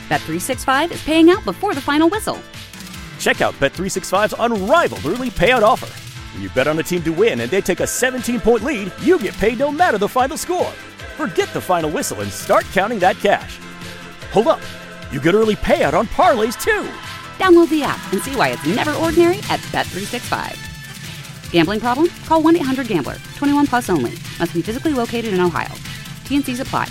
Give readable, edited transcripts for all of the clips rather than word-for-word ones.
Bet365 is paying out before the final whistle. Check out Bet365's unrivaled early payout offer. When you bet on a team to win and they take a 17-point lead, you get paid no matter the final score. Forget the final whistle and start counting that cash. Hold up. You get early payout on parlays, too. Download the app and see why it's never ordinary at Bet365. Gambling problem? Call 1-800-GAMBLER. 21 plus only. Must be physically located in Ohio. T&Cs apply.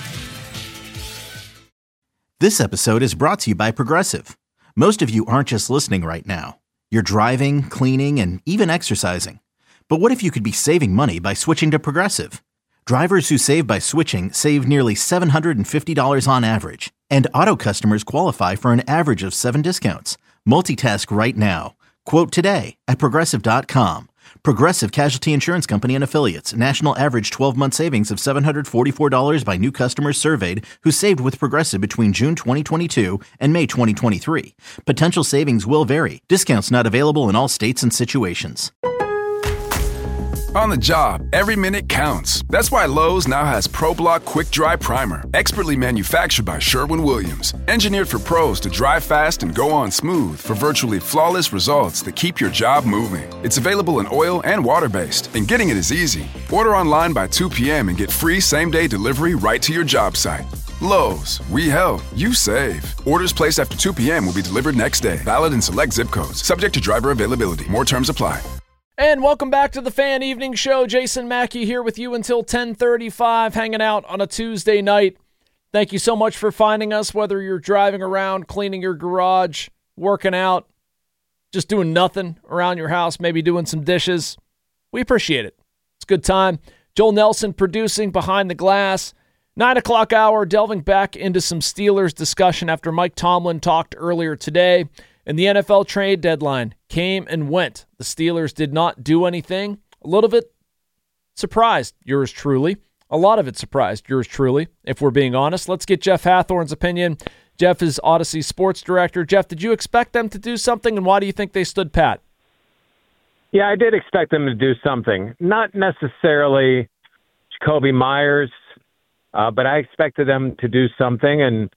This episode is brought to you by Progressive. Most of you aren't just listening right now. You're driving, cleaning, and even exercising. But what if you could be saving money by switching to Progressive? Drivers who save by switching save nearly $750 on average. And auto customers qualify for an average of 7 discounts. Multitask right now. Quote today at Progressive.com. Progressive Casualty Insurance Company and Affiliates. National average 12-month savings of $744 by new customers surveyed who saved with Progressive between June 2022 and May 2023. Potential savings will vary. Discounts not available in all states and situations. On the job, every minute counts. That's why Lowe's now has ProBlock Quick Dry Primer, expertly manufactured by Sherwin-Williams. Engineered for pros to dry fast and go on smooth for virtually flawless results that keep your job moving. It's available in oil and water-based, and getting it is easy. Order online by 2 p.m. and get free same-day delivery right to your job site. Lowe's, we help, you save. Orders placed after 2 p.m. will be delivered next day. Valid in select zip codes. Subject to driver availability. More terms apply. And welcome back to the Fan Evening Show. Jason Mackey here with you until 10:35, hanging out on a Tuesday night. Thank you so much for finding us, whether you're driving around, cleaning your garage, working out, just doing nothing around your house, maybe doing some dishes. We appreciate it. It's a good time. Joel Nelson producing Behind the Glass. 9 o'clock hour, delving back into some Steelers discussion after Mike Tomlin talked earlier today. And the NFL trade deadline came and went. The Steelers did not do anything. A little bit surprised yours truly. A lot of it surprised yours truly, if we're being honest. Let's get Jeff Hathorn's opinion. Jeff is Odyssey sports director. Jeff, did you expect them to do something, and why do you think they stood pat? Yeah, I did expect them to do something. Not necessarily Jakobi Meyers, but I expected them to do something. And,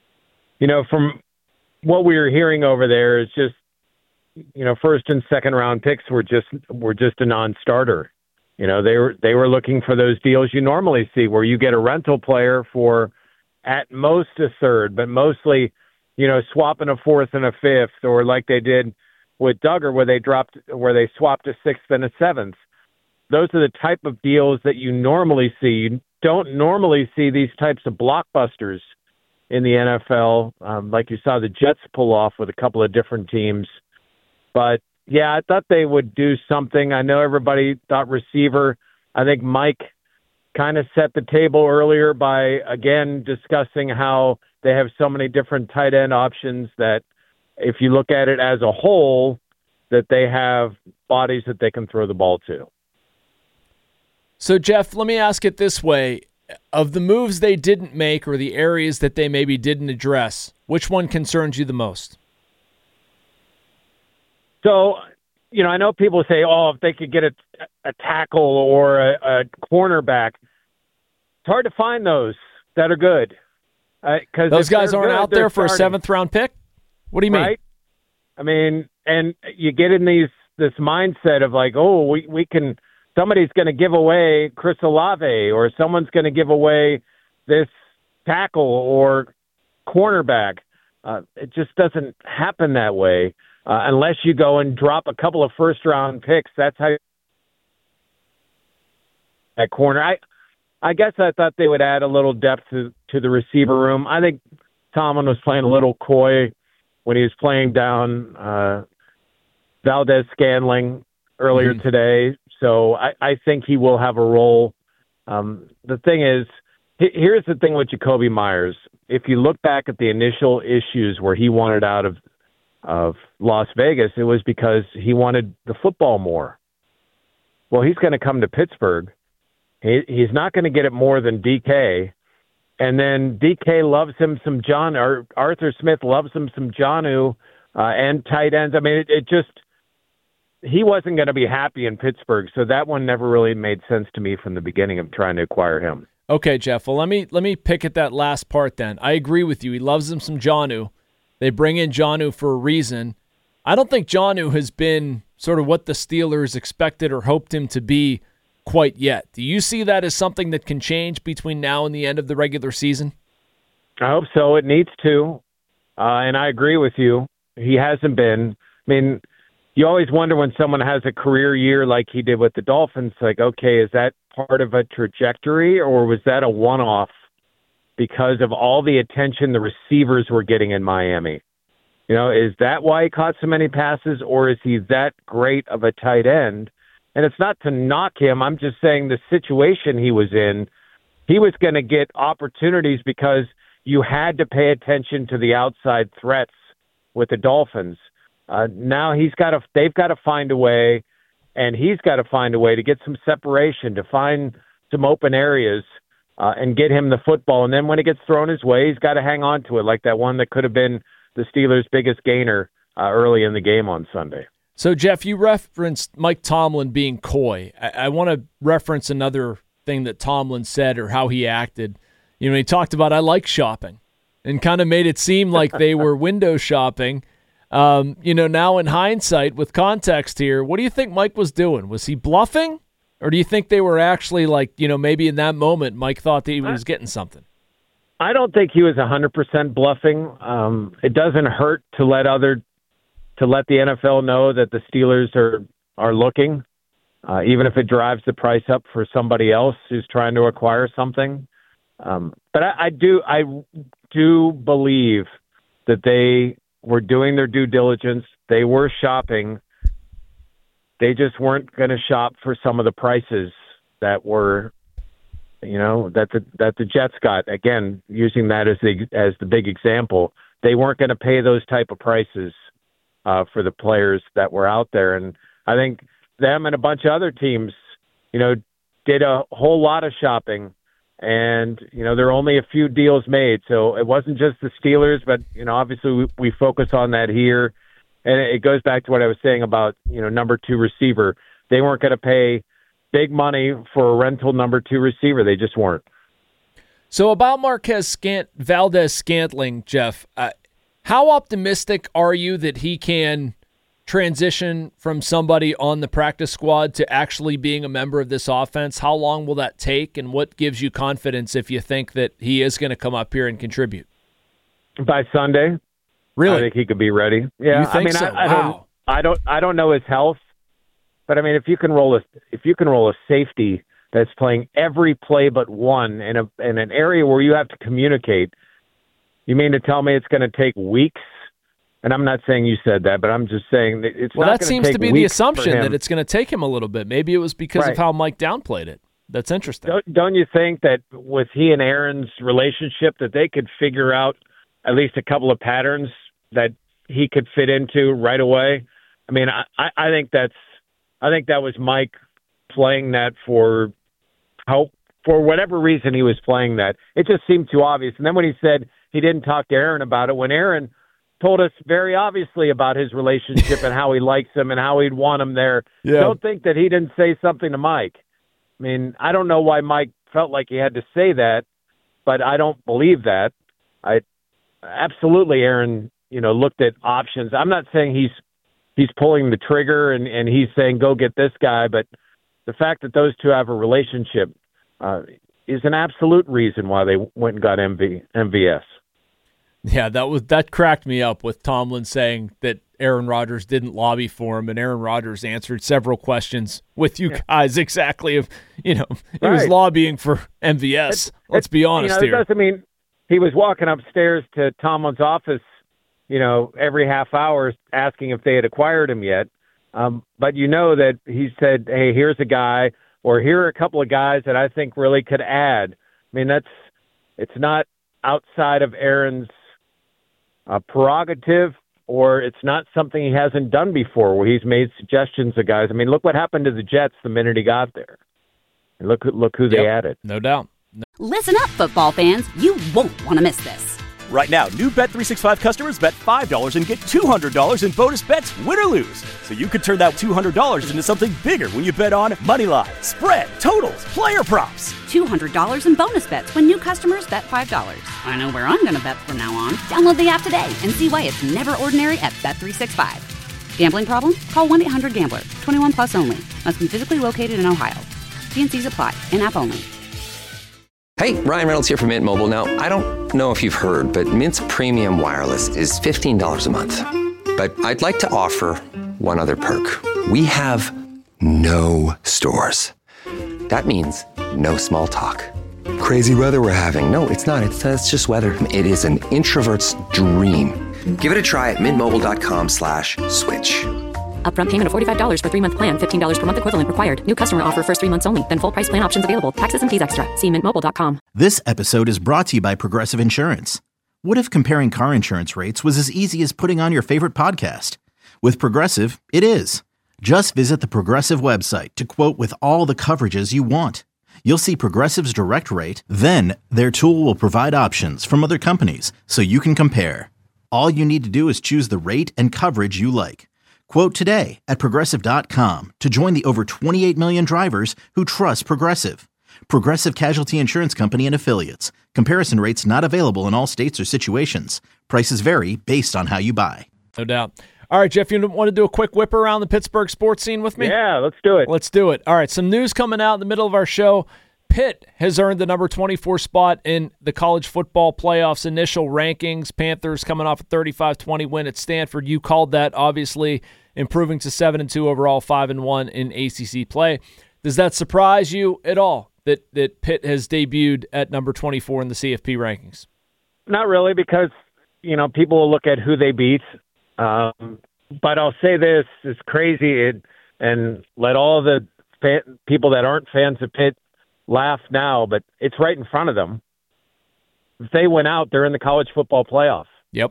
you know, from what we were hearing over there is just, you know, first and second round picks were just a non-starter. You know, they were looking for those deals you normally see where you get a rental player for at most a third, but mostly, you know, swapping a fourth and a fifth, or like they did with Duggar where they swapped a sixth and a seventh. Those are the type of deals that you normally see. You don't normally see these types of blockbusters in the NFL, like you saw the Jets pull off with a couple of different teams. But, yeah, I thought they would do something. I know everybody thought receiver. I think Mike kind of set the table earlier by, again, discussing how they have so many different tight end options that if you look at it as a whole, that they have bodies that they can throw the ball to. So, Jeff, let me ask it this way. Of the moves they didn't make or the areas that they maybe didn't address, which one concerns you the most? So, you know, I know people say, oh, if they could get a tackle or a cornerback, it's hard to find those that are good. Cause those guys aren't good, out there for starting. a 7th-round pick? What do you mean? Right? I mean, and you get in this mindset of like, oh, we can – somebody's going to give away Chris Olave, or someone's going to give away this tackle or cornerback. It just doesn't happen that way unless you go and drop a couple of first-round picks. That's how that corner. I guess I thought they would add a little depth to the receiver room. I think Tomlin was playing a little coy when he was playing down Valdez-Scantling earlier today. So I think he will have a role. The thing is, here's the thing with Jakobi Meyers. If you look back at the initial issues where he wanted out of Las Vegas, it was because he wanted the football more. Well, he's going to come to Pittsburgh. He's not going to get it more than DK. And then DK loves him some John, or Arthur Smith loves him some Jonnu and tight ends. I mean, it just... he wasn't going to be happy in Pittsburgh, so that one never really made sense to me from the beginning of trying to acquire him. Okay, Jeff. Well, let me pick at that last part then. I agree with you. He loves him some Jonnu. They bring in Jonnu for a reason. I don't think Jonnu has been sort of what the Steelers expected or hoped him to be quite yet. Do you see that as something that can change between now and the end of the regular season? I hope so. It needs to. And I agree with you. He hasn't been. I mean, you always wonder when someone has a career year like he did with the Dolphins, like, okay, is that part of a trajectory or was that a one-off because of all the attention the receivers were getting in Miami? You know, is that why he caught so many passes, or is he that great of a tight end? And it's not to knock him. I'm just saying the situation he was in, he was going to get opportunities because you had to pay attention to the outside threats with the Dolphins. Now they've got to find a way, and he's got to find a way to get some separation, to find some open areas and get him the football. And then when it gets thrown his way, he's got to hang on to it, like that one that could have been the Steelers' biggest gainer early in the game on Sunday. So, Jeff, you referenced Mike Tomlin being coy. I want to reference another thing that Tomlin said or how he acted. You know, he talked about, I like shopping, and kind of made it seem like they were window shopping. You know, now in hindsight, with context here, what do you think Mike was doing? Was he bluffing? Or do you think they were actually like, you know, maybe in that moment Mike thought that he was getting something? I don't think he was 100% bluffing. It doesn't hurt to let the NFL know that the Steelers are looking, even if it drives the price up for somebody else who's trying to acquire something. But I do believe that they were doing their due diligence. They were shopping. They just weren't going to shop for some of the prices that were, you know, that the Jets got. Again, using that as the big example, they weren't going to pay those type of prices for the players that were out there. And I think them and a bunch of other teams, you know, did a whole lot of shopping. And, you know, there are only a few deals made. So it wasn't just the Steelers, but, you know, obviously we focus on that here. And it goes back to what I was saying about, you know, number 2 receiver. They weren't going to pay big money for a rental number 2 receiver. They just weren't. So about Valdez-Scantling, Jeff, how optimistic are you that he can transition from somebody on the practice squad to actually being a member of this offense? How long will that take, and what gives you confidence if you think that he is going to come up here and contribute? By Sunday. Really? I think he could be ready. Yeah, you think so? Wow. I don't know his health, but I mean, if you can roll a safety that's playing every play but one in an area where you have to communicate, you mean to tell me it's going to take weeks? And I'm not saying you said that, but I'm just saying that it's not going to take weeks. Well, that seems to be the assumption, that it's going to take him a little bit. Maybe it was because of how Mike downplayed it. That's interesting. Don't you think that with he and Aaron's relationship that they could figure out at least a couple of patterns that he could fit into right away? I mean, I think that was Mike playing that for whatever reason he was playing that. It just seemed too obvious. And then when he said he didn't talk to Aaron about it, when Aaron told us very obviously about his relationship and how he likes him and how he'd want him there, don't think that he didn't say something to Mike. I mean, I don't know why Mike felt like he had to say that, but I don't believe that. Absolutely, Aaron, you know, looked at options. I'm not saying he's pulling the trigger and he's saying, go get this guy. But the fact that those two have a relationship is an absolute reason why they went and got MVS. Yeah, that cracked me up with Tomlin saying that Aaron Rodgers didn't lobby for him, and Aaron Rodgers answered several questions with you guys exactly of, you know, he was lobbying for MVS. Let's be honest here. It doesn't mean he was walking upstairs to Tomlin's office, you know, every half hour asking if they had acquired him yet. But you know that he said, hey, here's a guy, or here are a couple of guys that I think really could add. I mean, it's not outside of Aaron's prerogative, or it's not something he hasn't done before where he's made suggestions to guys. I mean, look what happened to the Jets the minute he got there. And look who they added. No doubt. Listen up, football fans. You won't want to miss this. Right now, new Bet365 customers bet $5 and get $200 in bonus bets, win or lose. So you could turn that $200 into something bigger when you bet on Moneyline, spread, totals, player props. $200 in bonus bets when new customers bet $5. I know where I'm going to bet from now on. Download the app today and see why it's never ordinary at Bet365. Gambling problem? Call 1-800-GAMBLER. 21 plus only. Must be physically located in Ohio. T&Cs apply. In-app only. Hey, Ryan Reynolds here from Mint Mobile. Now, I don't know if you've heard, but Mint's premium wireless is $15 a month. But I'd like to offer one other perk. We have no stores. That means no small talk. Crazy weather we're having. No, it's not. It's just weather. It is an introvert's dream. Give it a try at mintmobile.com/switch. Upfront payment of $45 for 3-month plan. $15 per month equivalent required. New customer offer first 3 months only. Then full price plan options available. Taxes and fees extra. See mintmobile.com. This episode is brought to you by Progressive Insurance. What if comparing car insurance rates was as easy as putting on your favorite podcast? With Progressive, it is. Just visit the Progressive website to quote with all the coverages you want. You'll see Progressive's direct rate, then their tool will provide options from other companies so you can compare. All you need to do is choose the rate and coverage you like. Quote today at Progressive.com to join the over 28 million drivers who trust Progressive. Progressive Casualty Insurance Company and Affiliates. Comparison rates not available in all states or situations. Prices vary based on how you buy. No doubt. All right, Jeff, you want to do a quick whip around the Pittsburgh sports scene with me? Yeah, let's do it. Let's do it. All right, some news coming out in the middle of our show. Pitt has earned the number 24 spot in the college football playoffs initial rankings. Panthers coming off a 35-20 win at Stanford. You called that, obviously, improving to 7-2 overall, 5-1 in ACC play. Does that surprise you at all that Pitt has debuted at number 24 in the CFP rankings? Not really, because, people will look at who they beat. But I'll say this, it's crazy, and let all the people that aren't fans of Pitt laugh now, but it's right in front of them. If they went out, they're in the college football playoff. Yep.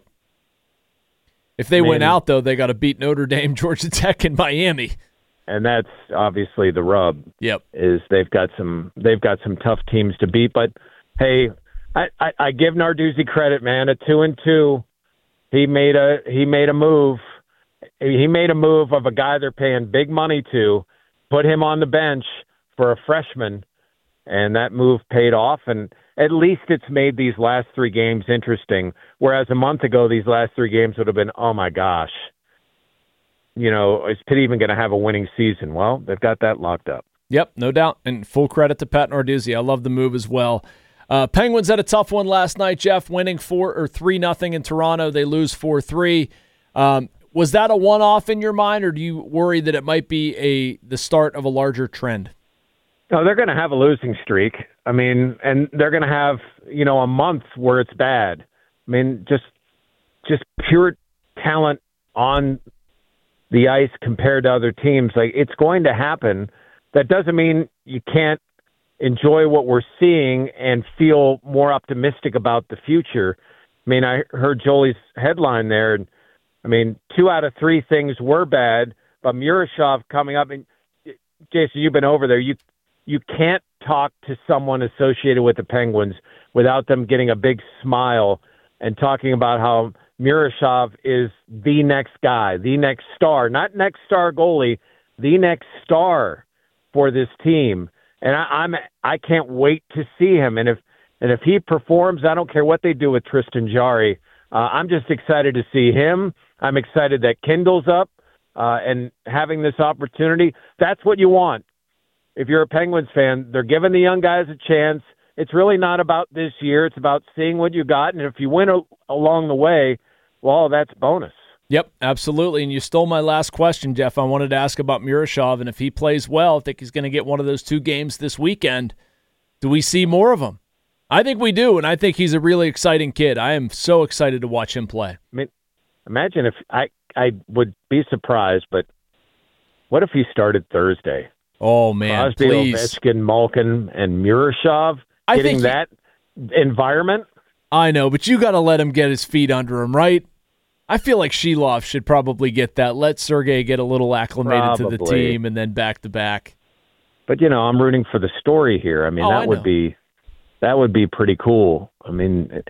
If they went out, though, they got to beat Notre Dame, Georgia Tech, and Miami. And that's obviously the rub. Yep. Is they've got some tough teams to beat. But hey, I give Narduzzi credit, man. At 2-2, he made a move. He made a move of a guy they're paying big money to, put him on the bench for a freshman. And that move paid off, and at least it's made these last 3 games interesting, whereas a month ago these last 3 games would have been, oh, my gosh, is Pitt even going to have a winning season? Well, they've got that locked up. Yep, no doubt, and full credit to Pat Narduzzi. I love the move as well. Penguins had a tough one last night, Jeff, winning 3-0 in Toronto. They lose 4-3. Was that a one-off in your mind, or do you worry that it might be the start of a larger trend? No, they're going to have a losing streak. I mean, and they're going to have, a month where it's bad. I mean, just pure talent on the ice compared to other teams. Like, it's going to happen. That doesn't mean you can't enjoy what we're seeing and feel more optimistic about the future. I mean, I heard Jolie's headline there, and I mean, 2 out of 3 things were bad, but Murashov coming up, and Jason, you've been over there. You can't talk to someone associated with the Penguins without them getting a big smile and talking about how Murashov is the next guy, the next star, not next star goalie, the next star for this team. And I can't wait to see him. And if he performs, I don't care what they do with Tristan Jarry. I'm just excited to see him. I'm excited that Kindle's up and having this opportunity. That's what you want. If you're a Penguins fan, they're giving the young guys a chance. It's really not about this year. It's about seeing what you got. And if you win along the way, well, that's bonus. Yep, absolutely. And you stole my last question, Jeff. I wanted to ask about Murashov, and if he plays well, I think he's going to get one of those 2 games this weekend. Do we see more of him? I think we do, and I think he's a really exciting kid. I am so excited to watch him play. I mean, imagine if I would be surprised, but what if he started Thursday? Oh, man, Crosby, please. Ovechkin, Malkin, and Murashov getting that environment? I know, but you got to let him get his feet under him, right? I feel like Shilov should probably get that. Let Sergei get a little acclimated to the team and then back-to-back. But, I'm rooting for the story here. I mean, that would be pretty cool. I mean,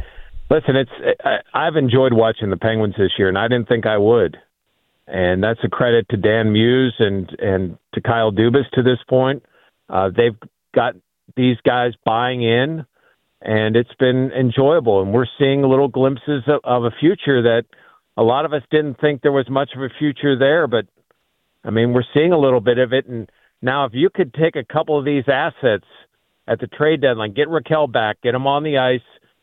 Listen, I've enjoyed watching the Penguins this year, and I didn't think I would. And that's a credit to Dan Muse and to Kyle Dubas to this point. They've got these guys buying in, and it's been enjoyable. And we're seeing little glimpses of a future that a lot of us didn't think there was much of a future there. But, I mean, we're seeing a little bit of it. And now if you could take a couple of these assets at the trade deadline, get Raquel back, get them on the ice,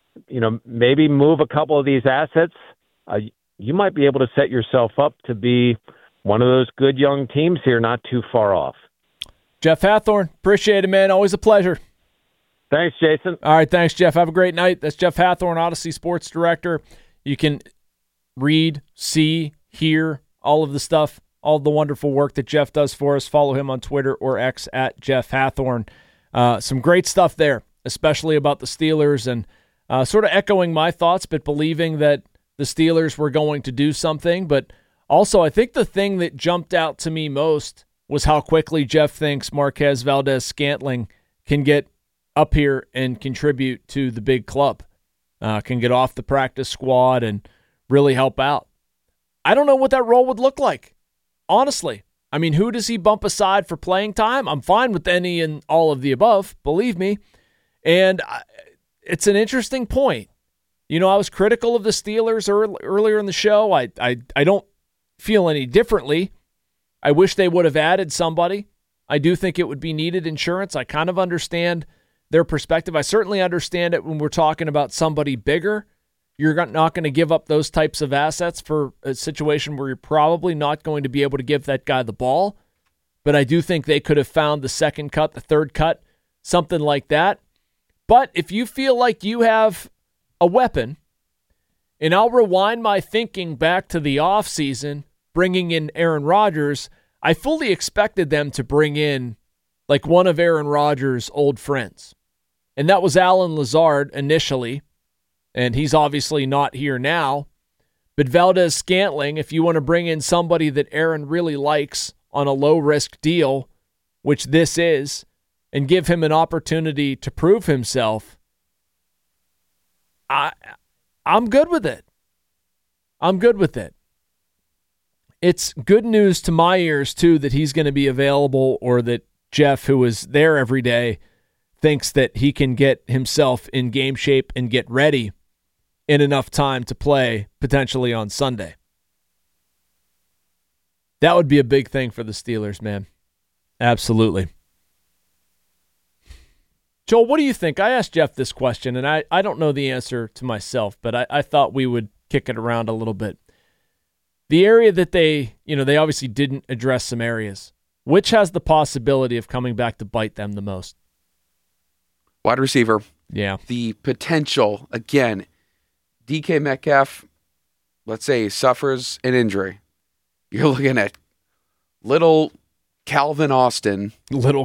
maybe move a couple of these assets, you might be able to set yourself up to be one of those good young teams here not too far off. Jeff Hathhorn, appreciate it, man. Always a pleasure. Thanks, Jason. All right, thanks, Jeff. Have a great night. That's Jeff Hathhorn, Odyssey Sports Director. You can read, see, hear all of the stuff, all the wonderful work that Jeff does for us. Follow him on Twitter or X at Jeff Hathhorn. Some great stuff there, especially about the Steelers and sort of echoing my thoughts, but believing that the Steelers were going to do something. But also, I think the thing that jumped out to me most was how quickly Jeff thinks Marquez Valdes-Scantling can get up here and contribute to the big club, can get off the practice squad and really help out. I don't know what that role would look like, honestly. I mean, who does he bump aside for playing time? I'm fine with any and all of the above, believe me. And it's an interesting point. I was critical of the Steelers earlier in the show. I don't feel any differently. I wish they would have added somebody. I do think it would be needed insurance. I kind of understand their perspective. I certainly understand it when we're talking about somebody bigger. You're not going to give up those types of assets for a situation where you're probably not going to be able to give that guy the ball. But I do think they could have found the second cut, the third cut, something like that. But if you feel like you have a weapon, and I'll rewind my thinking back to the offseason, bringing in Aaron Rodgers, I fully expected them to bring in like one of Aaron Rodgers' old friends. And that was Alan Lazard initially, and he's obviously not here now. But Valdes-Scantling, if you want to bring in somebody that Aaron really likes on a low-risk deal, which this is, and give him an opportunity to prove himself, I'm good with it. I'm good with it. It's good news to my ears, too, that he's going to be available, or that Jeff, who is there every day, thinks that he can get himself in game shape and get ready in enough time to play potentially on Sunday. That would be a big thing for the Steelers, man. Absolutely. Joel, what do you think? I asked Jeff this question, and I don't know the answer to myself, but I thought we would kick it around a little bit. The area that they obviously didn't address some areas. Which has the possibility of coming back to bite them the most? Wide receiver. Yeah. The potential, again, DK Metcalf, let's say, suffers an injury. You're looking at little Calvin Austin. Little,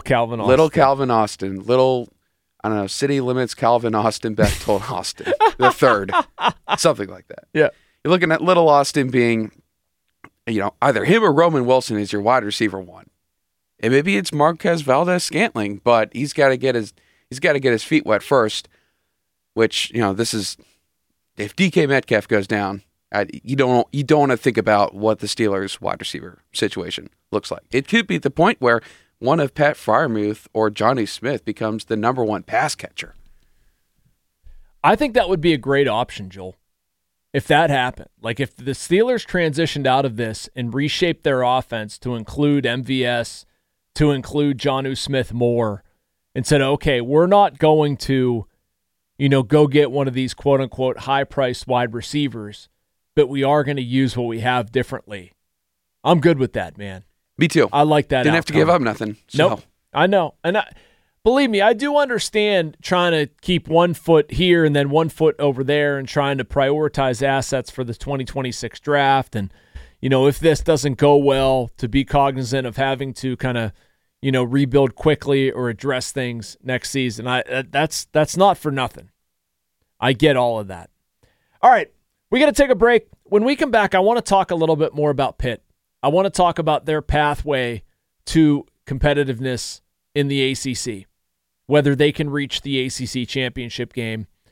I don't know, city limits Calvin Austin, Bechtold Austin, the third, something like that. Yeah. You're looking at little Austin being, either him or Roman Wilson is your wide receiver one. And maybe it's Marquez Valdes-Scantling, but he's got to get his feet wet first, which, this is, if DK Metcalf goes down, you don't want to think about what the Steelers' wide receiver situation looks like. It could be the point where one of Pat Freiermuth or Johnny Smith becomes the number one pass catcher. I think that would be a great option, Joel, if that happened. Like if the Steelers transitioned out of this and reshaped their offense to include MVS, to include Jonnu Smith more, and said, okay, we're not going to, go get one of these quote-unquote high-priced wide receivers, but we are going to use what we have differently. I'm good with that, man. Me too. I like that. Didn't have to give up nothing. So. Nope. I know. And believe me, I do understand trying to keep 1 foot here and then 1 foot over there and trying to prioritize assets for the 2026 draft. And, if this doesn't go well, to be cognizant of having to kind of, rebuild quickly or address things next season. That's not for nothing. I get all of that. All right. We got to take a break. When we come back, I want to talk a little bit more about Pitt. I want to talk about their pathway to competitiveness in the ACC, whether they can reach the ACC championship game,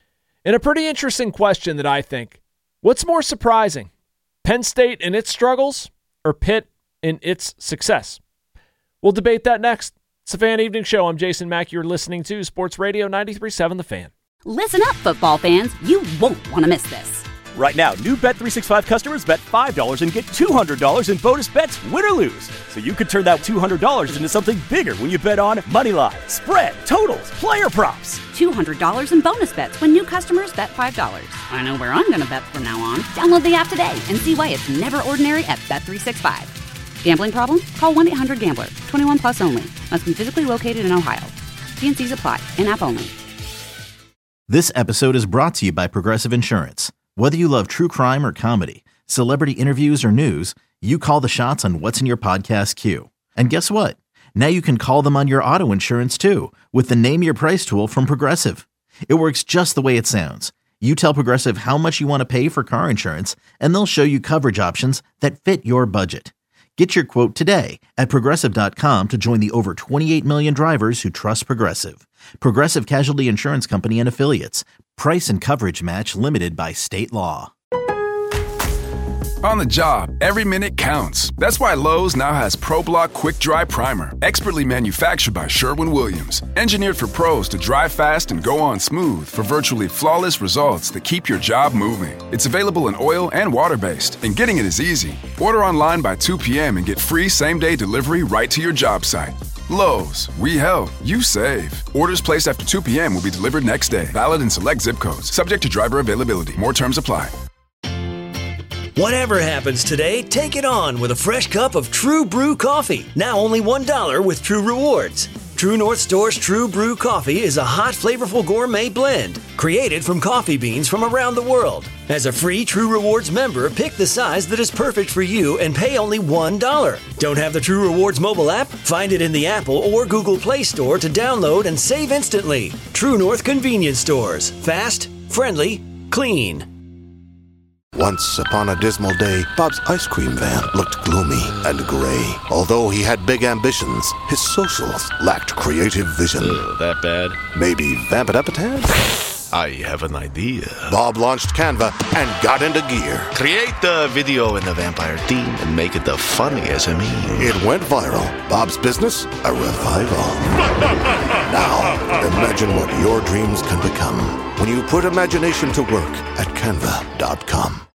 And a pretty interesting question that I think. What's more surprising? Penn State and its struggles or Pitt and its success? We'll debate that next. It's the Fan Evening Show. I'm Jason Mack. You're listening to Sports Radio 93.7 The Fan. Listen up, football fans. You won't want to miss this. Right now, new Bet365 customers bet $5 and get $200 in bonus bets, win or lose. So you could turn that $200 into something bigger when you bet on money line, spread, totals, player props. $200 in bonus bets when new customers bet $5. I know where I'm going to bet from now on. Download the app today and see why it's never ordinary at Bet365. Gambling problem? Call 1-800-GAMBLER. 21 plus only. Must be physically located in Ohio. T&Cs apply. In-app only. This episode is brought to you by Progressive Insurance. Whether you love true crime or comedy, celebrity interviews or news, you call the shots on what's in your podcast queue. And guess what? Now you can call them on your auto insurance too with the Name Your Price tool from Progressive. It works just the way it sounds. You tell Progressive how much you want to pay for car insurance, and they'll show you coverage options that fit your budget. Get your quote today at Progressive.com to join the over 28 million drivers who trust Progressive. Progressive Casualty Insurance Company and Affiliates. Price and coverage match limited by state law. On the job, every minute counts. That's why Lowe's now has ProBlock Quick Dry Primer, expertly manufactured by Sherwin-Williams. Engineered for pros to dry fast and go on smooth for virtually flawless results that keep your job moving. It's available in oil and water-based, and getting it is easy. Order online by 2 p.m. and get free same-day delivery right to your job site. Lowe's, we help, you save. Orders placed after 2 p.m. will be delivered next day. Valid in select zip codes. Subject to driver availability. More terms apply. Whatever happens today, take it on with a fresh cup of True Brew coffee. Now only $1 with True Rewards. True North Store's True Brew coffee is a hot, flavorful gourmet blend created from coffee beans from around the world. As a free True Rewards member, pick the size that is perfect for you and pay only $1. Don't have the True Rewards mobile app? Find it in the Apple or Google Play Store to download and save instantly. True North Convenience Stores. Fast, friendly, clean. Once upon a dismal day, Bob's ice cream van looked gloomy and gray. Although he had big ambitions, his socials lacked creative vision. That bad? Maybe vamp it up a tad? I have an idea. Bob launched Canva and got into gear. Create the video in the vampire theme and make it the funniest of me. It went viral. Bob's business, a revival. Now, imagine what your dreams can become when you put imagination to work at Canva.com.